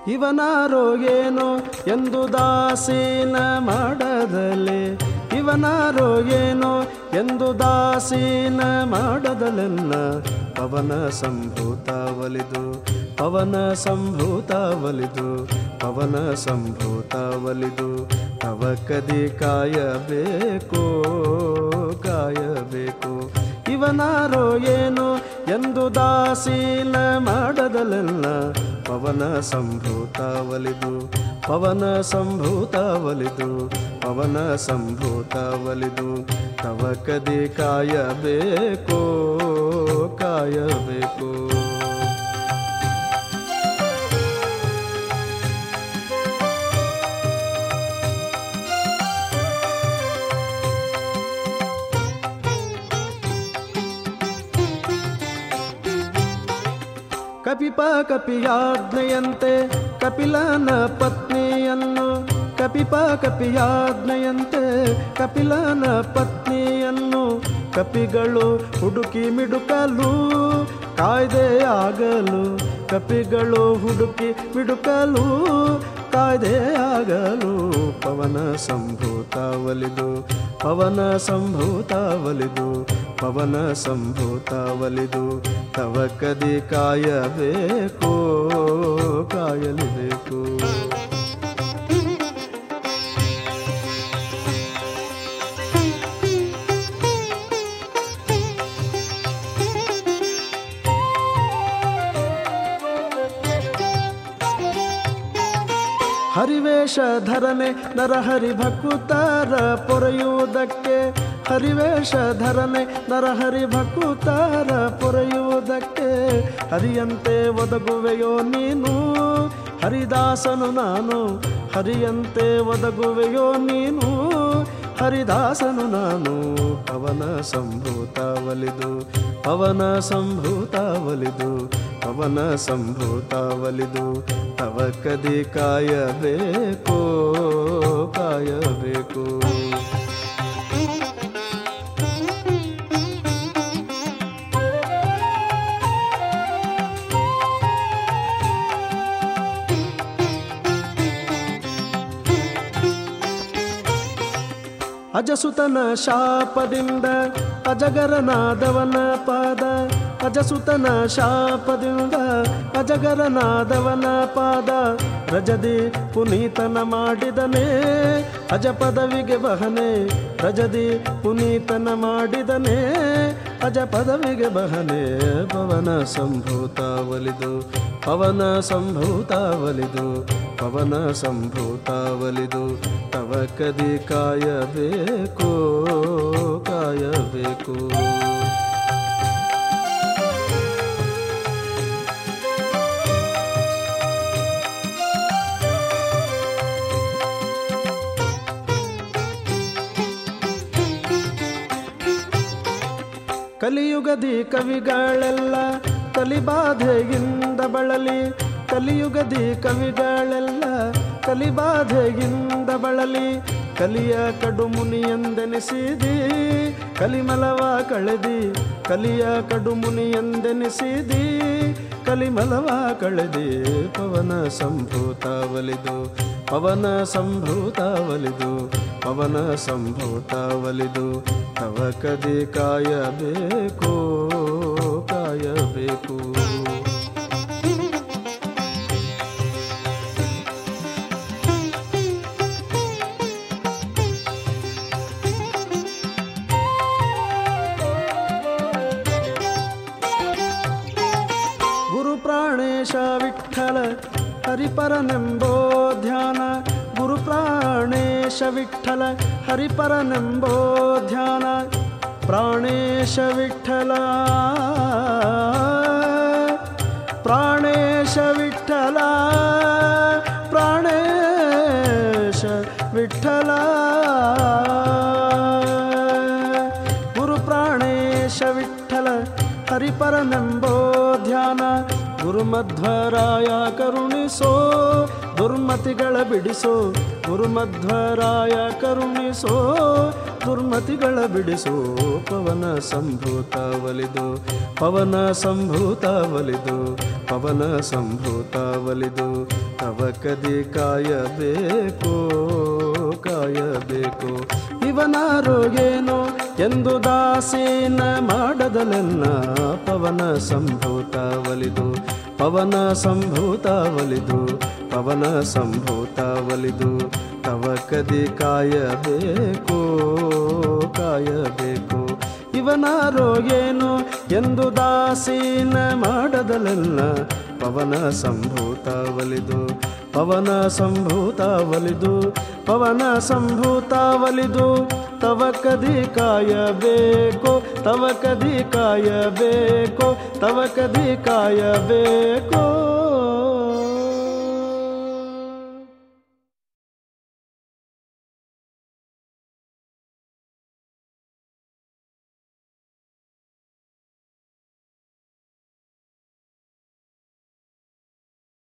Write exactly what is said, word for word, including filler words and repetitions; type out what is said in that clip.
ಇವನಾರೋ ಏನೋ ಎಂದು ದಾಸೀನ ಮಾಡದಲೆ, ಇವನಾರೋ ಏನೋ ಎಂದು ದಾಸೀನ ಮಾಡದಲೆನ್ನ ಪವನ ಸಂಭೂತ ಒಲಿದು, ಪವನ ಸಂಭೂತ ಒಲಿದು, ಪವನ ಸಂಭೂತ ಒಲಿದು ತವ ಕದಿ ಕಾಯಬೇಕು ಕಾಯಬೇಕು. ಇವನಾರೋ ಏನೋ ಎಂದು ದಾಸೀನ ಮಾಡದಲೆಲ್ಲ ಪವನ ಸಂಭೂತ ಒಲಿದು, ಪವನ ಸಂಭೂತ ಒಲಿದು, ಪವನ ಸಂಭೂತ ಒಲಿದು ತವ ಕದಿ ಕಾಯಬೇಕು ಕಾಯಬೇಕು. ಕಪಿಪ ಕಪಿಯಾಜ್ಞೆಯಂತೆ ಕಪಿಲನ ಪತ್ನಿಯನ್ನು, ಕಪಿಪ ಕಪಿಯಾಜ್ಞೆಯಂತೆ ಕಪಿಲನ ಪತ್ನಿಯನ್ನು ಕಪಿಗಳು ಹುಡುಕಿ ಮಿಡುಕಲು ಕಾಯ್ದೆಯಾಗಲು, ಕಪಿಗಳು ಹುಡುಕಿ ಮಿಡುಕಲು ಕಾಯ್ದೆಯಾಗಲು ಪವನ ಸಂಭೂತ ಒಲಿದು, ಪವನ ಸಂಭೂತ ಒಲಿದು, ಪವನ ಸಂಭೂತ ಒಲಿದು ತವ ಕದಿ ಕಾಯಬೇಕು ಕಾಯಲೇಬೇಕು. ಹರಿವೇಷಧರನೆ ನರಹರಿ ಭಕುತರ ಪೊರೆಯುವುದಕ್ಕೆ, ಹರಿವೇಷಧರನೆ ನರಹರಿ ಭಕುತರ ಪೊರೆಯುವುದಕ್ಕೆ ಹರಿಯಂತೆ ಒದಗುವೆಯೋ ನೀನು, ಹರಿದಾಸನು ನಾನು ಹರಿಯಂತೆ ಒದಗುವೆಯೋ ನೀನು, ಹರಿದಾಸನು ನಾನು ಪವನ ಸಂಭೂತ ಒಲಿದು, ಪವನ ಸಂಭೂತ ಒಲಿದು, ಪವನ ಸಂಭೂತ ಒಲಿದು ತವ ಕದಿ ಕಾಯಬೇಕು ಕಾಯಬೇಕು. ಅಜಸುತನ ಶಾಪದಿಂದ ಅಜಗರನಾದವನ ಪಾದ, ಅಜಸುತನ ಶಾಪದಿಂದ ಅಜಗರನಾದವನ ಪಾದ ರಜದಿ ಪುನೀತನ ಮಾಡಿದನೇ ಅಜ ಪದವಿಗೆ ಬಹನೆ, ರಜದಿ ಪುನೀತನ ಮಾಡಿದನೇ ಅಜ ಪದವಿಗೆ ಬಹನೆ. ಪವನ ಸಂಭೂತ ಒಲಿದು, ಪವನ ಸಂಭೂತ ಒಲಿದು, ಪವನ ಸಂಭೂತ ಒಲಿದು ತವ ಕದಿ ಕಾಯಬೇಕು ಕಾಯಬೇಕು. ಕಲಿಯುಗದಿ ಕವಿಗಳೆಲ್ಲ ಕಲಿಬಾಧೆಯಿಂದ ಬಳಲಿ, ಕಲಿಯುಗದಿ ಕವಿಗಳೆಲ್ಲ ಕಲಿಬಾಧೆಯಿಂದ ಬಳಲಿ ಕಲಿಯ ಕಡು ಮುನಿಯೆಂದೆನಿಸಿದಿ, ಕಲಿಮಲವ ಕಳೆದಿ ಕಲಿಯ ಕಡು ಮುನಿಯೆಂದೆನಿಸಿದಿ, ಕಲಿಮಲವ ಕಳೆದಿ ಪವನ ಸಂಭೂತ ಒಲಿದು, ಪವನ ಸಂಭೂತ ಒಲಿದು, ಪವನ ಸಂಭೂತ ಒಲಿದು ತವ ಕದಿ ಕಾಯಬೇಕು ಕಾಯಬೇಕು. ಗುರು ಪ್ರಾಣೇಶ ವಿಠ್ಠಲ ಹರಿಪರನೆಂಬೋ ಧ್ಯಾನ, ಗುರು ಪ್ರಾಣೇಶ ವಿಠ್ಠಲ ಹರಿಪರನೆಂಬೋ ಧ್ಯಾನ, ಪ್ರಾಣೇಶ ವಿಠ್ಠಲ ಪ್ರಾಣೇಶ ವಿಠ್ಠಲ ಪ್ರಾಣೇಶ ವಿಠ್ಠಲ. ಗುರು ಪ್ರಾಣೇಶ ವಿಠ್ಠಲ ಹರಿಪರನೆಂಬೋ ಧ್ಯಾನ, ಗುರು ಗುರುಮಧ್ವರಾಯ ಕರುಣಿಸೋ ದುರ್ಮತಿಗಳ ಬಿಡಿಸೋ ಗುರುಮಧ್ವರಾಯ ಕರುಣಿಸೋ ದುರ್ಮತಿಗಳ ಬಿಡಿಸೋ ಪವನ ಸಂಭೂತ ಒಲಿದು ಪವನ ಸಂಭೂತ ಒಲಿದು ಪವನ ಸಂಭೂತ ಒಲಿದು ತವ ಕದಿ ಕಾಯಬೇಕು ಕಾಯಬೇಕು ಇವನಾರೋ ಏನೋ ಎಂದು ದಾಸೀನ ಮಾಡದಲೆನ್ನ ಪವನ ಸಂಭೂತ ಒಲಿದು ಪವನ ಸಂಭೂತ ಒಲಿದು ಪವನ ಸಂಭೂತ ಒಲಿದು ತವ ಕದಿ ಕಾಯಬೇಕು ಕಾಯಬೇಕು ಇವನಾರೋ ಏನೋ ಎಂದು ದಾಸೀನ ಮಾಡದಲೆಲ್ಲ ಪವನ ಸಂಭೂತ ಒಲಿದು ಪವನ ಸಂಭೂತ ಒಲಿದು ಪವನ ಸಂಭೂತ ಒಲಿದು ತವ ಕದಿ ಕಾಯಬೇಕು ತವ ಕದಿ ಕಾಯಬೇಕು ತವ ಕದಿ ಕಾಯಬೇಕು